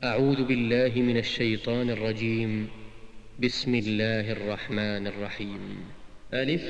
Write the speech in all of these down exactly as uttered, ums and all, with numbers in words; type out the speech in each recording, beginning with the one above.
أعوذ بالله من الشيطان الرجيم. بسم الله الرحمن الرحيم. ألف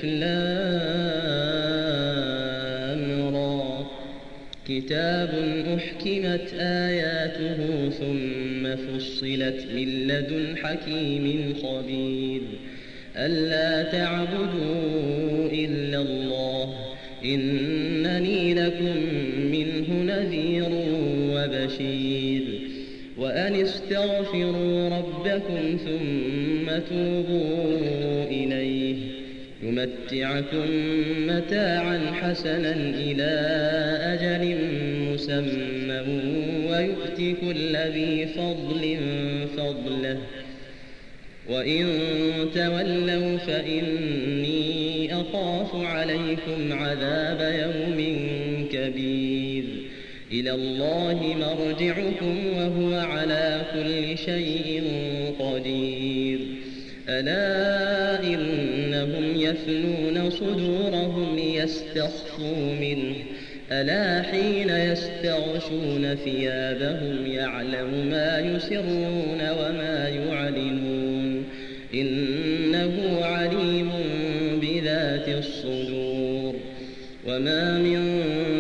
لام را كتاب أحكمت آياته ثم فصلت من لدن حكيم خبير ألا تعبدوا إلا الله إنني لكم منه نذير وبشير وأن استغفروا ربكم ثم توبوا إليه يمتعكم متاعا حسنا إلى أجل مسمى ويؤت كل ذي فضل فضله وإن تولوا فإني أخاف عليكم عذاب يوم كبير إلى الله مرجعكم وهو على كل شيء قدير ألا إنهم يثنون صدورهم ليستخفوا منه ألا حين يستغشون ثيابهم يعلم ما يسرون وما يعلنون إنه عليم بذات الصدور وما من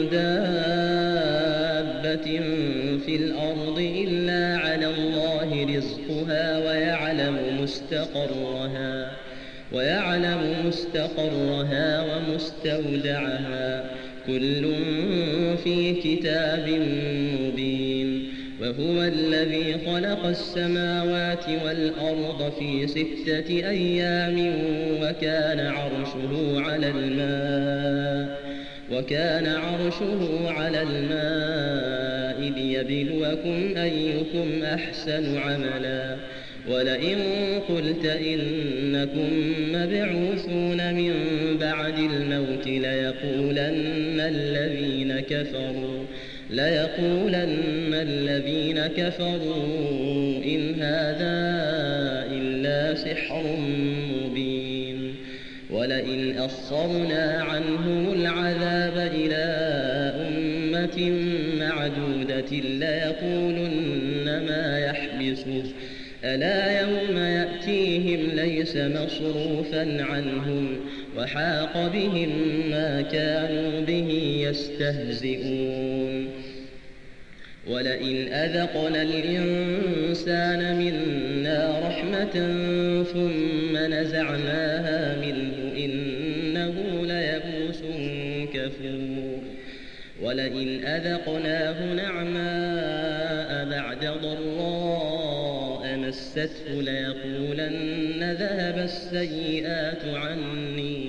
دابة في الأرض إلا على الله رزقها ويعلم مستقرها ويعلم مستقرها ومستودعها كل في كتاب مبين وهو الذي خلق السماوات والأرض في ستة أيام وكان عرشه على الماء وكان عرشه على الماء ليبلوكم أيكم أحسن عملا ولئن قلت إنكم مبعوثون من بعد الموت ليقولن الذين كفروا ليقولن الذين كفروا إن هذا إلا سحر مبين ولئن أخرنا عنهم العذاب إلى أمة معدودة ليقولن ما يحبسه ألا يوم يأتيهم ليس مصروفا عنهم وحاق بهم ما كانوا به يستهزئون ولئن أذقنا الإنسان منا رحمة ثم نزعناها منه إنه ليئوس كفور ولئن أذقناه نعماء بعد ضراء مسته ليقولن ذهب السيئات عني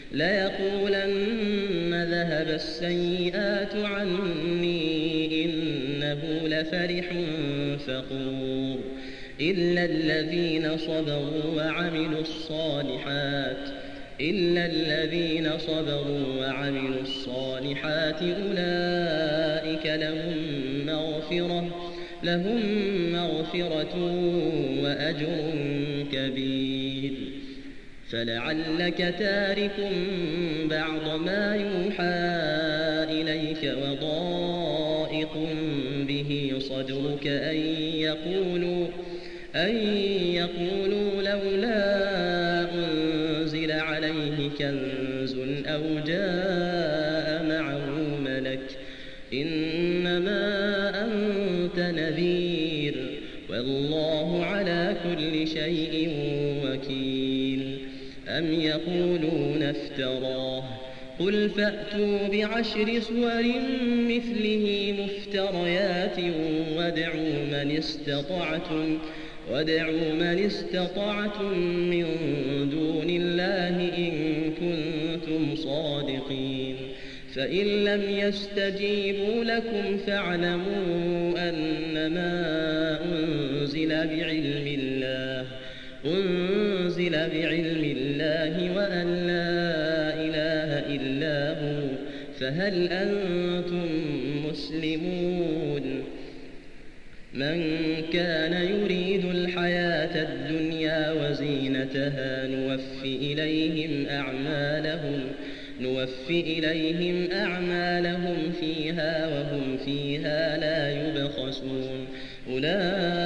ليقولن ذهب السيئات عني إنه لفرح فخور إلا الذين صبروا وعملوا الصالحات إلا الذين صبروا وعملوا الصالحات أولئك لهم مغفرة لهم مغفرة وأجر كبير فلعلك تارك بعض ما يوحى إليك وضائق به صدرك أن يقولوا أن يقولوا لولا أنزل عليه كنز أو جاء معه ملك إنما أنت نذير والله على كل شيء وكيل أم يقولون افتراه قل فأتوا بعشر سور مثله مفتريات وادعوا من استطعتم وادعوا من استطعتم من دون الله إن كنتم صادقين فإن لم يستجيبوا لكم فاعلموا أنما أنزل بعلم الله أنزل بعلم الله وأن لا إله إلا هو فهل أنتم مسلمون من كان يريد الحياة الدنيا وزينتها نوفي إليهم أعمالهم نوفِ إليهم أعمالهم فيها وهم فيها لا يبخسون أولئك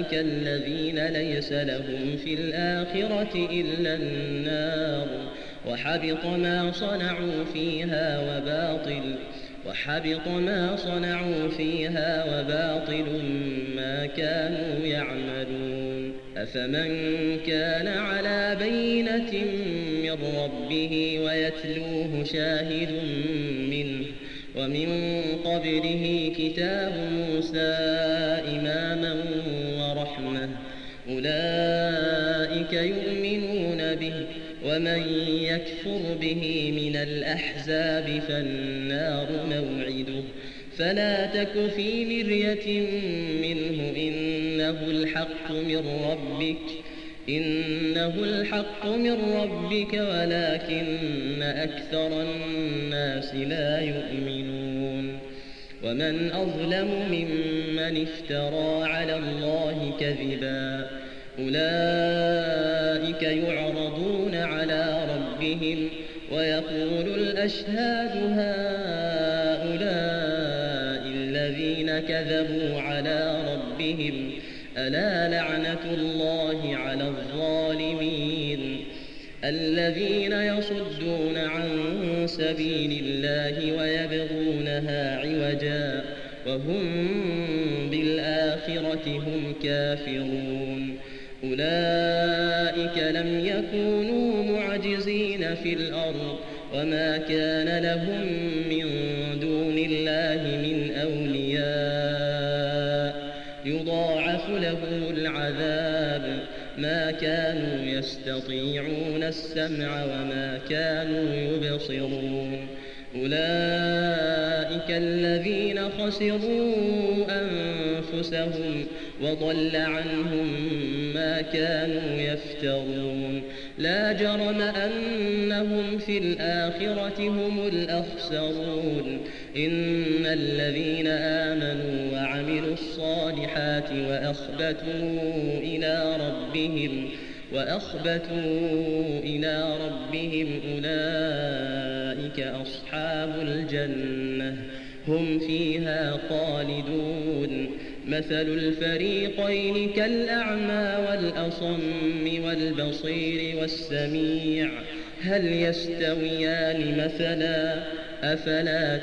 أولئك الذين ليس لهم في الآخرة إلا النار وحبط ما صنعوا فيها وباطل وحبط ما صنعوا فيها وباطل ما كانوا يعملون. أفمن كان على بينة من ربه ويتلوه شاهد منه ومن قبله كتاب موسى إماما ورحمة أولئك يؤمنون به ومن يكفر به من الأحزاب فالنار موعده فلا تك في مرية منه إنه الحق من ربك إنه الحق من ربك ولكن أكثر الناس لا يؤمنون. ومن أظلم ممن افترى على الله كذبا أولئك يعرضون على ربهم ويقول الأشهاد هؤلاء الذين كذبوا على ربهم ألا لعنة الله على الظالمين الذين يصدون عن سبيل الله ويبغونها عوجا وهم بالآخرة هم كافرون. أولئك لم يكونوا معجزين في الأرض وما كان لهم من دون الله من أولياء يضاعف لهم العذاب ما كانوا يستطيعون السمع وما كانوا يبصرون. أولئك الذين خسروا أنفسهم وضل عنهم ما كانوا يفترون. لا جرم أنهم في الآخرة هم الأخسرون. إن الذين آمنوا وعملوا الصالحات وأخبتوا إلى ربهم وأخبتوا إلى ربهم أولئك أصحاب الجنة هم فيها خالدون. مثل الفريقين كالأعمى والأصم والبصير والسميع هل يستويان مثلا أفلا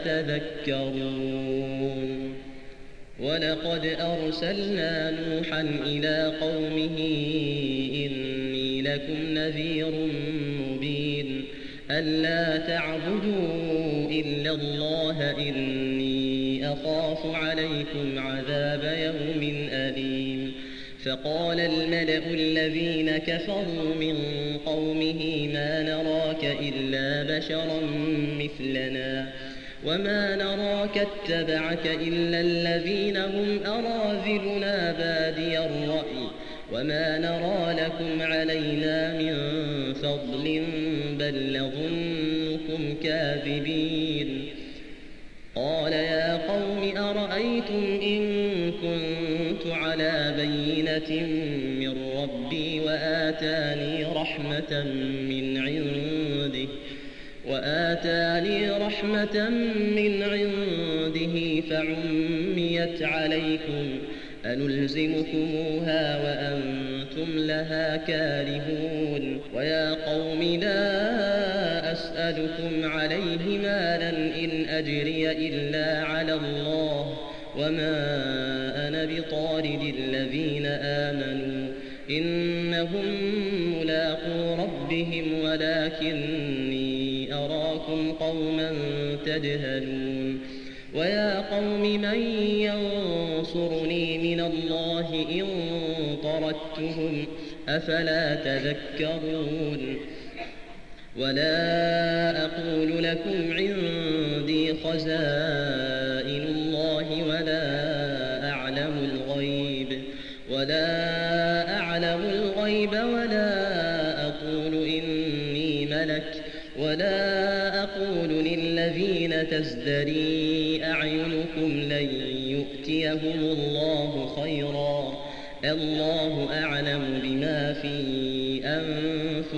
تذكرون. ولقد أرسلنا نوحا إلى قومه إني لكم نذير مبين ألا تعبدوا إلا الله إني أخاف عليكم عذاب يوم أليم. فقال الملأ الذين كفروا من قومه ما نراك إلا بشرا مثلنا وما نراك اتبعك إلا الذين هم أراذلنا بادي الرأي وما نرى لكم علينا من فضل بل نظنكم كاذبين. قال يا قوم أرأيتم إن كنت على بينة من ربي وآتاني رحمة من عنده وآتاني رحمة من عنده فعميت عليكم أنلزمكموها وأنتم لها كارهون. ويا قوم لا أسألكم عليه مالا إن أجري إلا على الله وما أنا بطارد الذين آمنوا إنهم ملاقو ربهم ولكني أراكم قوما تجهلون. ويا قوم من ينصرني من الله إن طردتهم أفلا تذكرون. ولا أقول لكم عندي خزائن الله ولا أعلم الغيب ولا أعلم الغيب ولا أقول إني ملك ولا أقول للذين تزدري أعينكم لن يؤتيهم الله خيرا الله أعلم بما في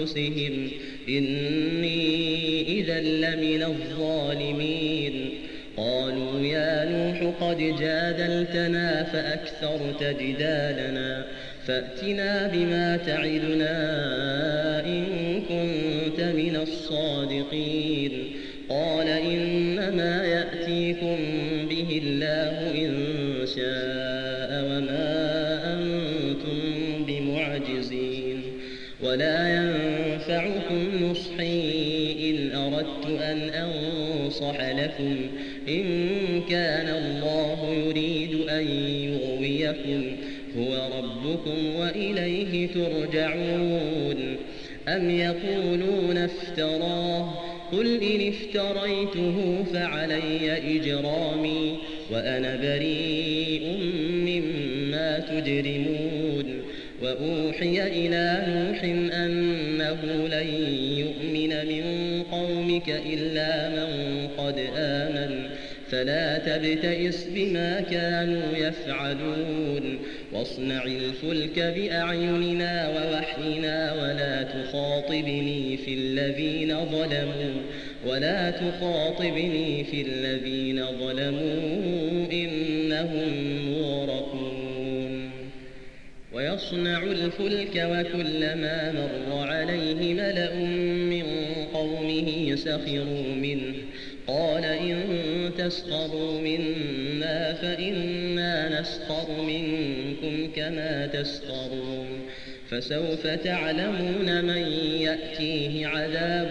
أنفسهم إني إذا لمن الظالمين. قالوا يا نوح قد جادلتنا فأكثرت جدالنا فأتنا بما تعدنا إن كنت من الصادقين قال إنما يأتيكم به الله إن شاء وما أنتم بمعجزين ولا ينفعكم نصحي إن أردت أن أنصح لكم إن كان الله يريد أن يغويكم هو ربكم وإليه ترجعون أم يقولون افتراه قل إن افتريته فعلي إجرامي وأنا بريء مما تجرمون وأوحي إلى نوح أنه لن يؤمن من قومك إلا من قد آمن فلا تبتئس بما كانوا يفعلون واصنع الفلك بأعيننا ووحينا ولا تخاطبني في الذين ظلموا ولا تخاطبني في الذين ظلموا إنهم مغرقون ويصنع الفلك وكلما مر عليه ملأ من قومه سخروا منه قال إن تسخروا منا فإنا نسخر منكم كما تسخرون فسوف تعلمون من يأتيه عذاب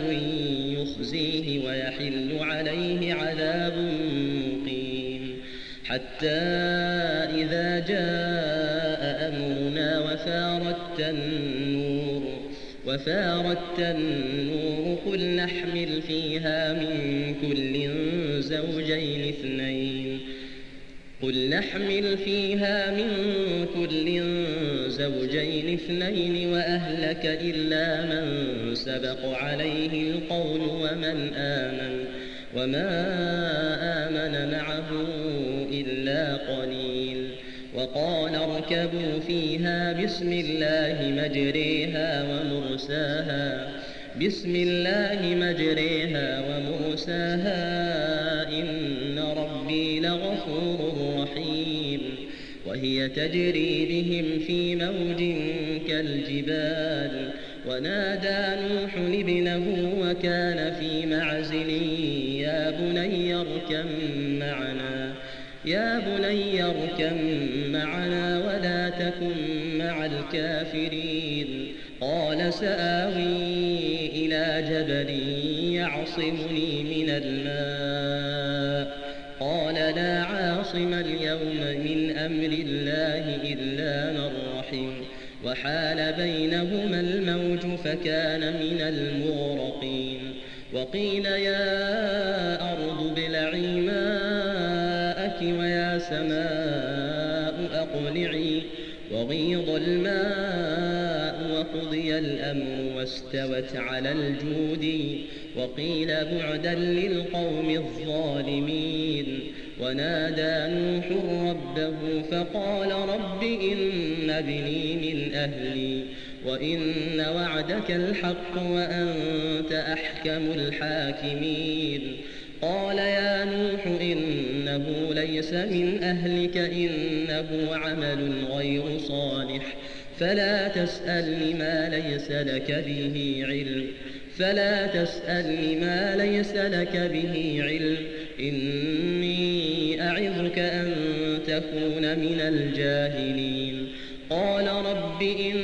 يخزيه ويحل عليه عذاب مقيم حتى إذا جاء أمرنا وفارت النور وفارت النور قل نحمل فيها من كل زوجين اثنين قل نحمل فيها من كل زوجين اثنين وأهلك إلا من سبق عليه القول ومن آمن وما آمن معه إلا قليل وقال اركبوا فيها بسم الله مجريها ومرساها بسم الله مجريها ومرساها إن ربي لغفور رحيم وهي تجري بهم في موج كالجبال ونادى نوح ابنه وكان في معزل يا بني اركب معنا يا بني اركب معنا ولا تكن مع الكافرين قال سآوي إلى جبل يعصمني من الماء قال لا عاصم اليوم من أمر الله إلا من رحم وحال بينهما الموج فكان من المغرقين وقيل يا أرض ابلعي ماءك ويا سماء أقلعي وغيض الماء وقضي الأمر واستوت على الجود وقيل بعدا للقوم الظالمين ونادى نوح ربه فقال رب إن ابني من أهلي وإن وعدك الحق وأنت أحكم الحاكمين قال يا نوح إنه ليس من أهلك إنه عمل غير صالح فلا تسألني ما ليس لك به علم فلا تسألني ما ليس لك به علم إني أعظك أن تكون من الجاهلين قال رب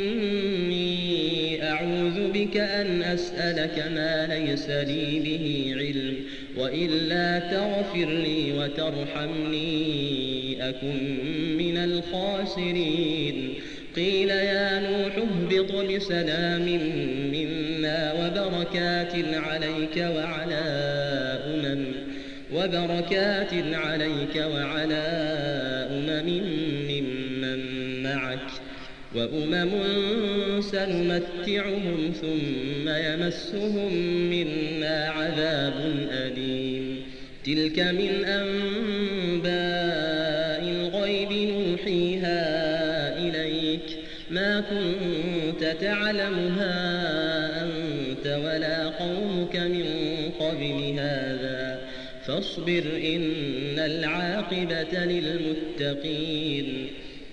إني أعوذ بك أن أسألك ما ليس لي به علم وإلا تغفر لي وترحمني أكن من الخاسرين قيل يا نوح اهبط بسلام منا وبركات عليك وعلى أمم وبركات عليك وعلى أمم ممن معك وأمم سنمتعهم ثم يمسهم منا عذاب أليم تلك من أنباء الغيب نوحيها إليك ما كنت تعلمها أنت ولا قومك من قبل هذا فاصبر إن العاقبة للمتقين.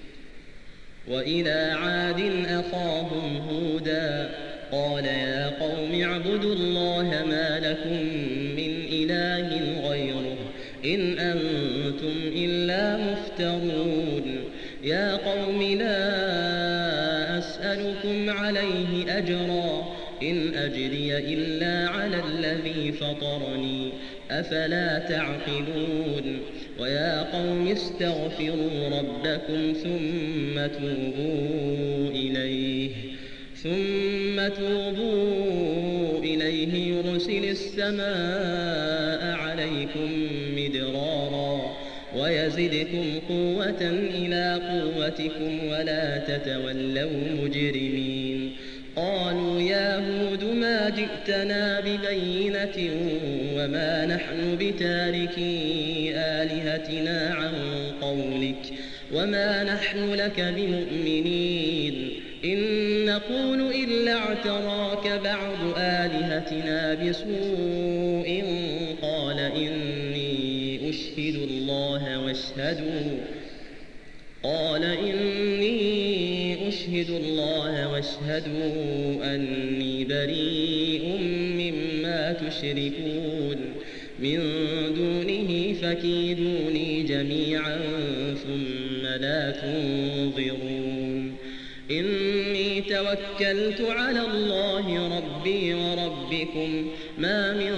وإلى عاد أخاهم هودا قال يا قوم اعبدوا الله ما لكم من إله غيره إن أنتم إلا مفترون. يا قوم لا أسألكم عليه أجرا إن أجري إلا على الذي فطرني أفلا تعقلون. ويا قوم استغفروا ربكم ثم توبوا إليه ثم توبوا إليه يرسل السماء عليكم مدرارا ويزدكم قوة إلى قوتكم ولا تتولوا مجرمين. قالوا يا هود ما جئتنا ببينة وما نحن بتاركي آلهتنا عن قولك وما نحن لك بمؤمنين إن نقول إلا اعتراك بعض آلهتنا بسوء قال إني أشهد الله واشهدوا قال إني أشهد الله واشهدوا أني بريء مما تشركون من دونه فكيدوني جميعا ثم لا تنظرون. إني توكلت على الله ربي وربكم ما من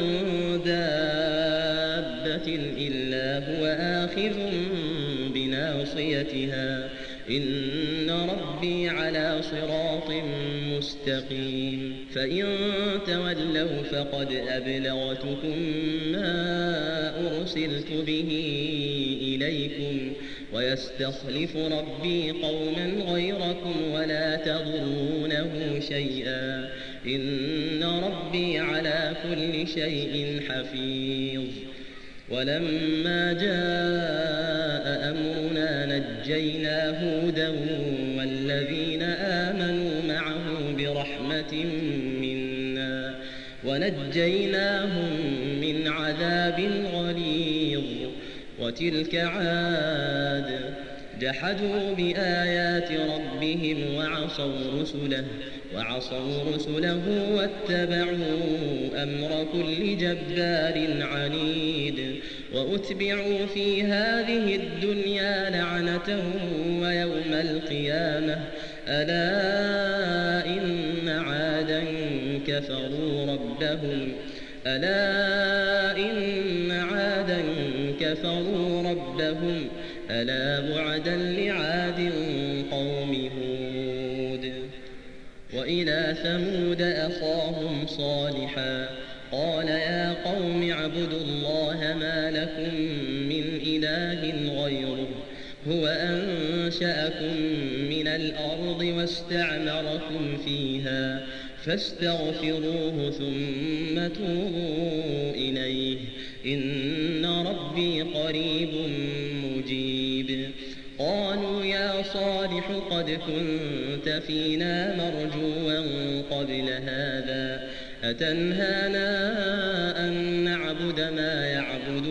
دابة إلا هو آخذ بناصيتها إن ربي على صراط مستقيم. فإن تولوا فقد أبلغتكم ما أرسلت به إليكم ويستخلف ربي قوما غيركم ولا تضرونه شيئا إن ربي على كل شيء حفيظ. ولما جاء أمرنا نجينا هودا والذين آمنوا معه برحمة منا ونجيناهم من عذاب غليظ. وتلك عاد جحدوا بآيات ربهم وعصوا رسله وعصوا رسله واتبعوا أمر كل جبار عنيد. وأتبعوا في هذه الدنيا لعنة ويوم القيامة ألا إن عادا كفروا ربهم ألا إن عادا كفروا ربهم ألا بعدا لعاد قوم هود. وإلى ثمود أخاهم صالحا قال يا قوم اعبدوا الله ما لكم من إله غيره هو أنشأكم من الأرض واستعمركم فيها فاستغفروه ثم توبوا إليه إن ربي قريب مجيب. قالوا يا صالح قد كنت فينا مرجوا قبل هذا أتنهانا أن نعبد ما يعبد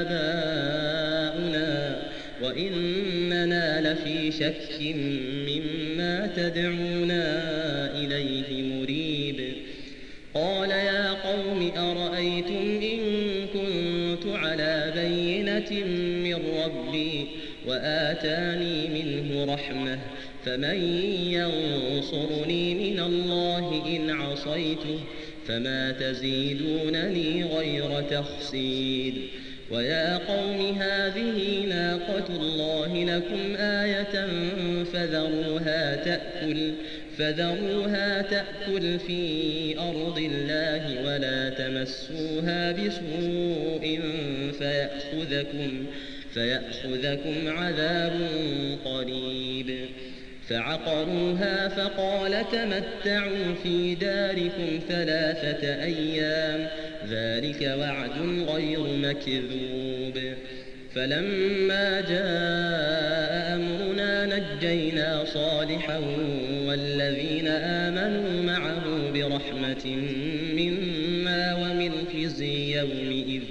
آباؤنا وإننا لفي شك مما تدعونا إليه مريب. قال يا قوم أرأيتم إن كنت على بينة من ربي وآتاني منه رحمة فمن ينصرني من الله إن عصيته فما تزيدونني غير تخسير. ويا قوم هذه ناقة الله لكم آية فذروها تأكل فذروها تأكل في أرض الله ولا تمسوها بسوء فيأخذكم فيأخذكم عذاب قريب. فعقروها فقال تمتعوا في داركم ثلاثة أيام ذلك وعد غير مكذوب. فلما جاء أمرنا نجينا صالحا والذين آمنوا معه برحمة منا ومن خزي يومئذ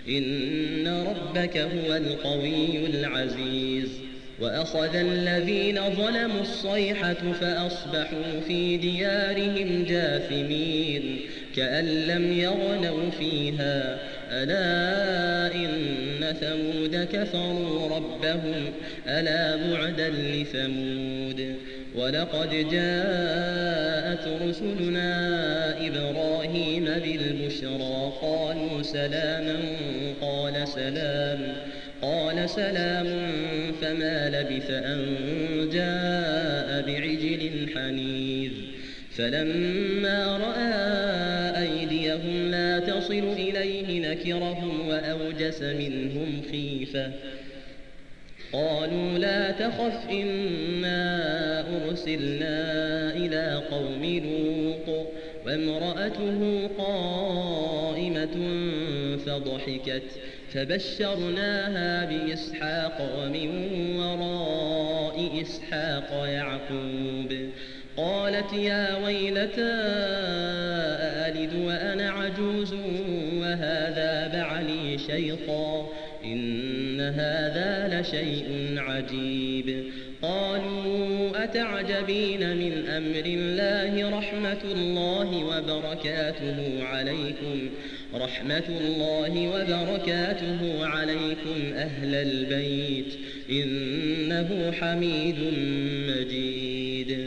إن ربك هو القوي العزيز. وأخذ الذين ظلموا الصيحة فأصبحوا في ديارهم جاثمين كأن لم يغنوا فيها ألا إن ثمود كفروا ربهم ألا بعدا لثمود. ولقد جاءت رسلنا إبراهيم بالبشرى قالوا سلاما قال سلام قال سلام فما لبث أن جاء بعجل حنيذ. فلما رأى أيديهم لا تصل إليه نكرهم وأوجس منهم خيفة قالوا لا تخف إنا أرسلنا إلى قوم لوط وامرأته قائمة فضحكت فبشرناها بإسحاق ومن وراء إسحاق يعقوب. قالت يا ويلتى أألد وأنا عجوز وهذا بعلي شيخا إن هذا لشيء عجيب. قالوا أتعجبين من أمر الله رحمة الله وبركاته عليكم رحمة الله وبركاته عليكم أهل البيت إنه حميد مجيد.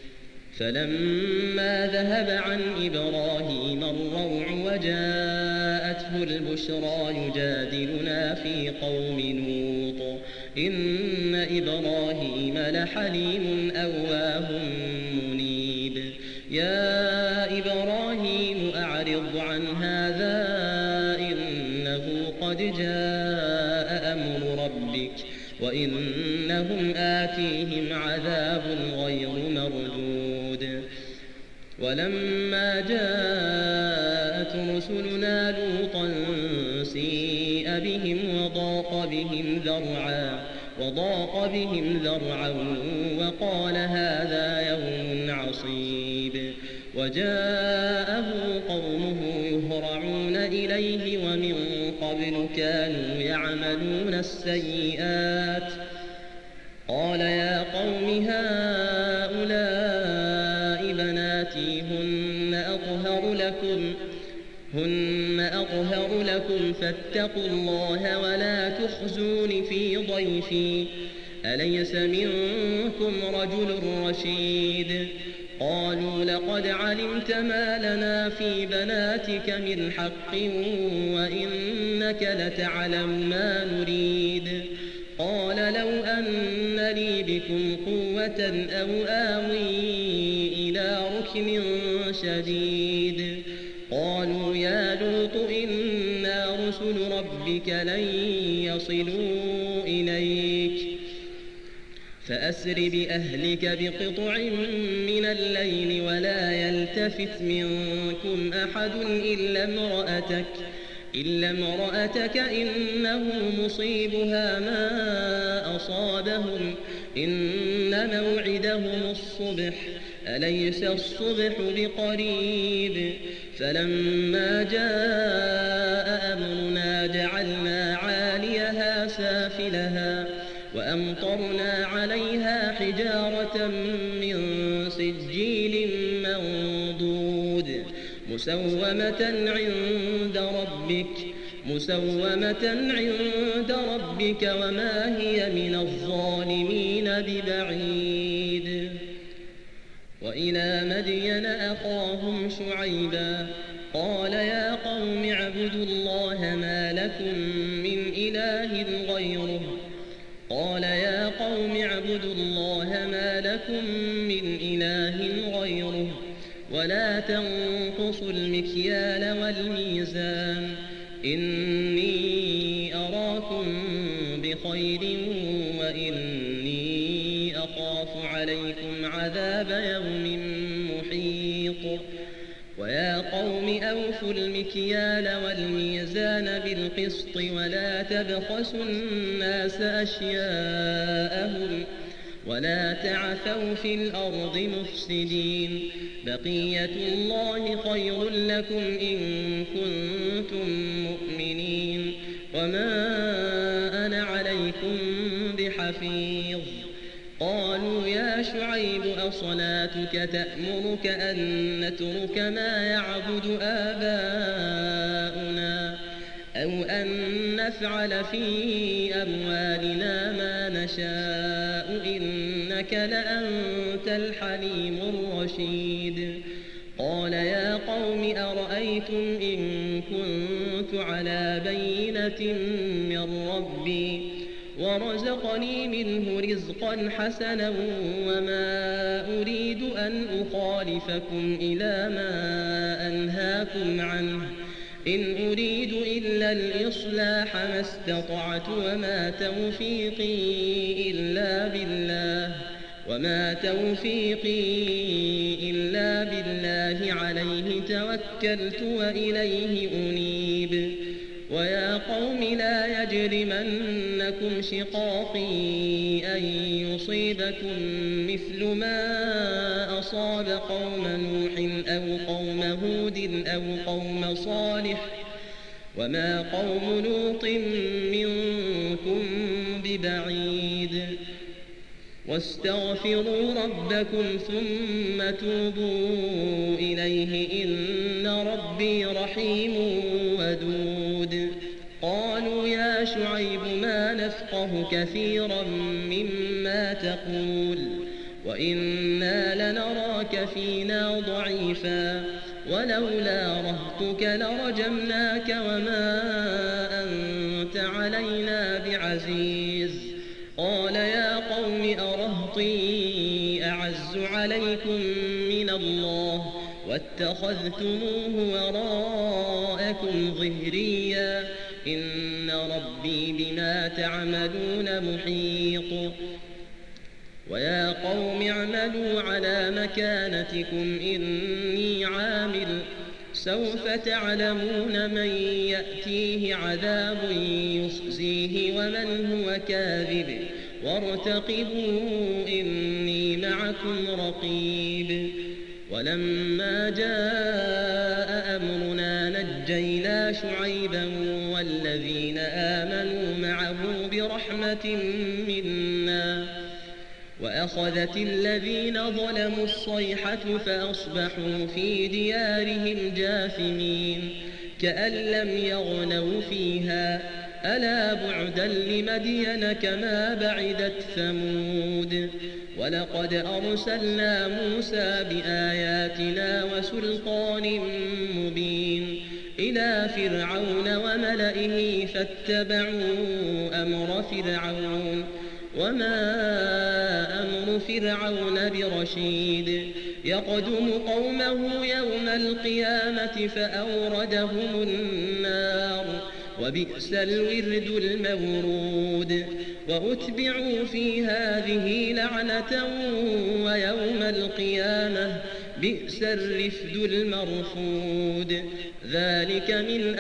فلما ذهب عن إبراهيم الروع وجاءته البشرى يجادلنا في قوم لوط إن إبراهيم لحليم أواه منيب. يا إبراهيم أعرض عن هذا إنه قد جاء أمر ربك وإنهم آتيهم عذاب غير مردود. ولما جاءت رسلنا لوطا سيء بهم وضاق بهم ذرعا وضاق بهم ذرعا وقال هذا يوم عصيب. وجاءه قومه يهرعون إليه ومن قبل كانوا يعملون السيئات قال يا قوم هؤلاء بناتي هن أطهر لكم هن أطهر لكم فاتقوا الله ولا تخزون في ضيفي أليس منكم رجل رشيد. قالوا لقد علمت ما لنا في بناتك من حق وإنك لتعلم ما نريد. قال لو أن لي بكم قوة أو آوي إلى ركن شديد. قالوا يا لوط إنا رسل ربك لن يصلوا إليك فأسر بأهلك بقطع من الليل ولا يلتفت منكم أحد إلا امرأتك إلا امرأتك إنه مصيبها ما أصابهم إن موعدهم الصبح أليس الصبح بقريب. فلما جاء أمرنا جعلنا عاليها سافلها وأمطرنا عليها حجارة من سجيل منضود مسومة عند ربك مسومة عند ربك وما هي من الظالمين ببعيد. وإلى مدين أخاهم شعيبا قال يا قوم اعبدوا الله ما لكم من إله غيره قال يا قوم اعبدوا الله ما لكم من إله غيره ولا تنقصوا المكيال والميزان إني أراكم بخير وإني أخاف عليكم عذاب يوم محيط. ويا قوم أوفوا المكيال والميزان بالقسط ولا تبخسوا الناس أشياءهم ولا تعثوا في الأرض مفسدين بقية الله خير لكم إن كنتم مؤمنين وما أنا عليكم بحفيظ. قالوا يا شعيب أصلاتك تأمرك أن نترك ما يعبد آباؤنا أو أن نفعل في أموالنا ما نشاء إنك لأنت الحليم الرشيد. قال يا قوم أرأيتم إن كنت على بينة من ربي ورزقني منه رزقا حسنا وما أريد أن أخالفكم إلى ما أنهاكم عنه إن أريد إلا الإصلاح ما استطعت وما توفيقي إلا بالله وما توفيقي إلا بالله عليه توكلت وإليه أنيب. ويا قوم لا يجرمنكم شقاقي أن يصيبكم مثل ما أصاب قوم نوح أو قوم هود أو قوم صالح وما قوم لوط منكم ببعيد. واستغفروا ربكم ثم توبوا إليه إن ربي رحيم ودود. قالوا يا شعيب ما نفقه كثيرا مما تقول وإنا لنراك فينا ضعيفا ولولا رهتك لرجمناك وما أنت علينا بعزيز. قال يا قوم أرهطي أعز عليكم من الله واتخذتموه وراءكم ظهريا إن ربي بما تعملون محيط. ويا قوم اعملوا على مكانتكم إني عامل سوف تعلمون من يأتيه عذاب يخزيه ومن هو كاذب وارتقبوا إني معكم رقيب. ولما جاء أمرنا نجينا شعيبا والذين آمنوا معه برحمة منا وأخذت الذين ظلموا الصيحة فأصبحوا في ديارهم جاثمين كأن لم يغنوا فيها ألا بعدا لمدين كما بعدت ثمود. ولقد أرسلنا موسى بآياتنا وسلطان مبين إلى فرعون وملئه فاتبعوا أمر فرعون وما أمر فرعون برشيد. يقدم قومه يوم القيامة فأوردهم النار وبئس الورد المورود. وأتبعوا في هذه لعنة ويوم القيامة بئس الرفد المرفود. ذلك من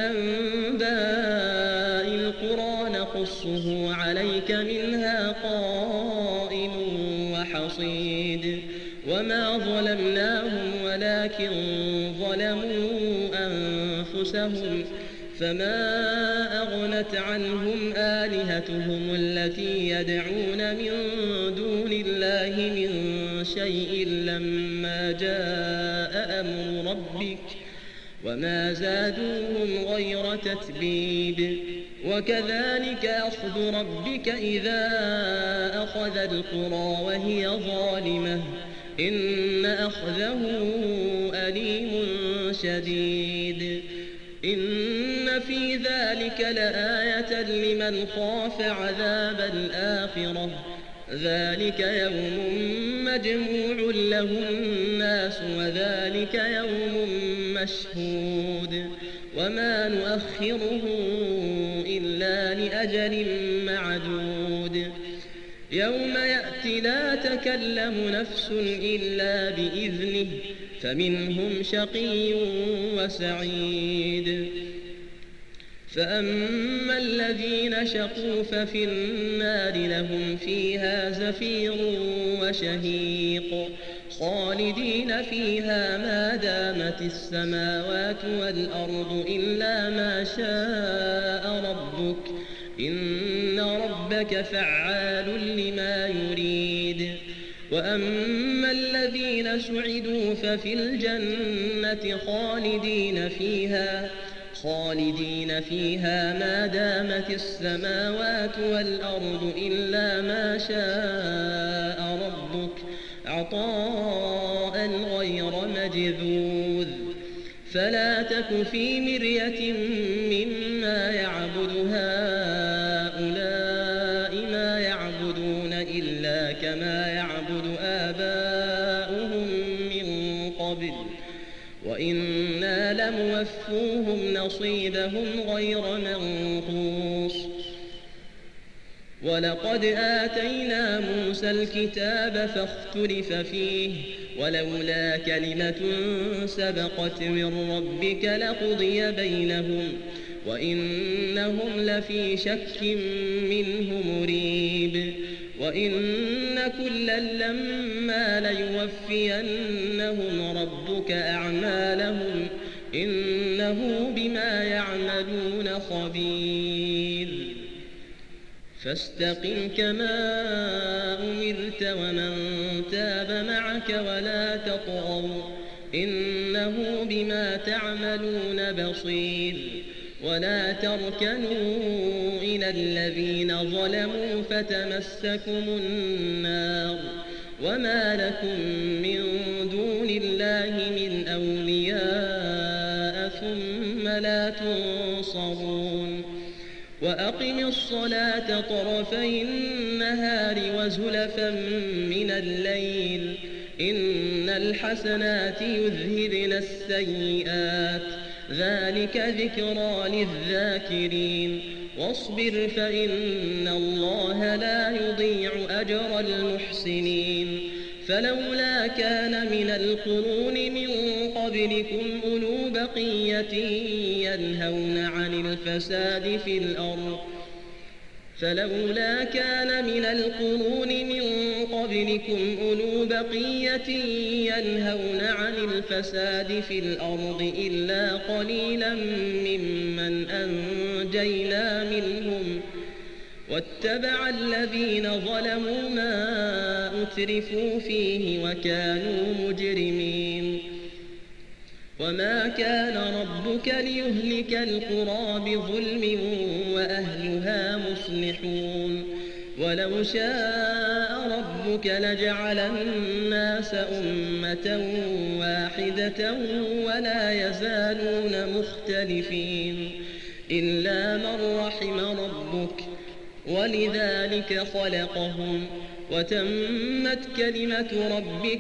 أنباء القرى نقصه عليك منها قائم وحصيد. وما ظلمناهم ولكن ظلموا أنفسهم فما أغنت عنهم آلهتهم التي يدعون من دون الله من شيء لما جاء أمر ربك وما زادوهم غير تتبيب. وكذلك أخذ ربك إذا أخذ القرى وهي ظالمة إن أخذه أليم شديد. إن في ذلك لآية لمن خاف عذاب الآخرة ذلك يوم مجموع له الناس وذلك يوم مشهود وما نؤخره إلا لأجل معدود. يوم يأتي لا تكلم نفس إلا بإذنه فمنهم شقي وسعيد. فأما الذين شقوا ففي النار لهم فيها زفير وشهيق خالدين فيها ما دامت السماوات والأرض إلا ما شاء ربك إن ربك فعال لما يريد. وأما الذين سعدوا ففي الجنة خالدين فيها خالدين فيها ما دامت السماوات والأرض إلا ما شاء ربك عطاء غير مجذوذ. فلا تك في مرية مما يعبد هؤلاء ما يعبدون إلا كما يعبد آباؤهم من قبل وإنا لموفوهم نصيبهم غير منقوص. ولقد آتينا موسى الكتاب فاختلف فيه ولولا كلمة سبقت من ربك لقضي بينهم وإنهم لفي شك منه مريب. وإن كلا لما ليوفينهم ربك أعمالهم إنه بما يعملون خبير. فاستقم كما أمرت ومن تاب معك ولا تطغوا إنه بما تعملون بصير. ولا تركنوا إلى الذين ظلموا فتمسكم النار وما لكم من دون الله من أولياء ثم لا تنصرون. وأقم الصلاة طرفي النهار وزلفا من الليل إن الحسنات يذهبن السيئات ذلك ذكرى للذاكرين. واصبر فإن الله لا يضيع أجر المحسنين. فلولا كان من القرون من قبلكم أولو بقية ينهون عن الفساد في الأرض فلولا كان من القرون من قبلكم أولو بقية ينهون عن الفساد في الأرض إلا قليلا ممن أنجينا منهم واتبع الذين ظلموا ما أترفوا فيه وكانوا مجرمين. وما كان ربك ليهلك القرى بظلم وأهلها مصلحون. ولو شاء ربك لجعل الناس أمة واحدة ولا يزالون مختلفين إلا من رحم ربك ولذلك خلقهم وتمت كلمة ربك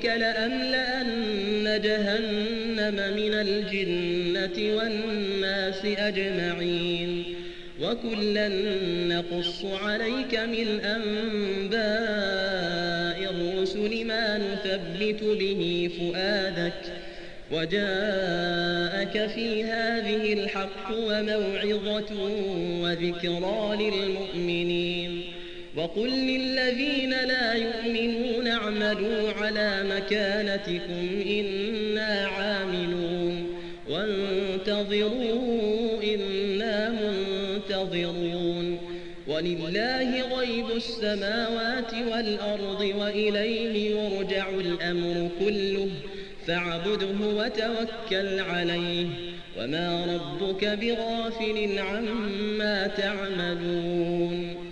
لأملأن جهنم من الجنة والناس أجمعين. وكلا نقص عليك من أنباء الرسل ما نثبت به فؤادك وجاءك في هذه الحق وموعظة وذكرى للمؤمنين. وقل للذين لا يؤمنون اعملوا على مكانتكم إنا عاملون وانتظروا إنا منتظرون. ولله غيب السماوات والأرض وإليه يرجع الأمر كله فاعبده وتوكل عليه وما ربك بغافل عما تعملون.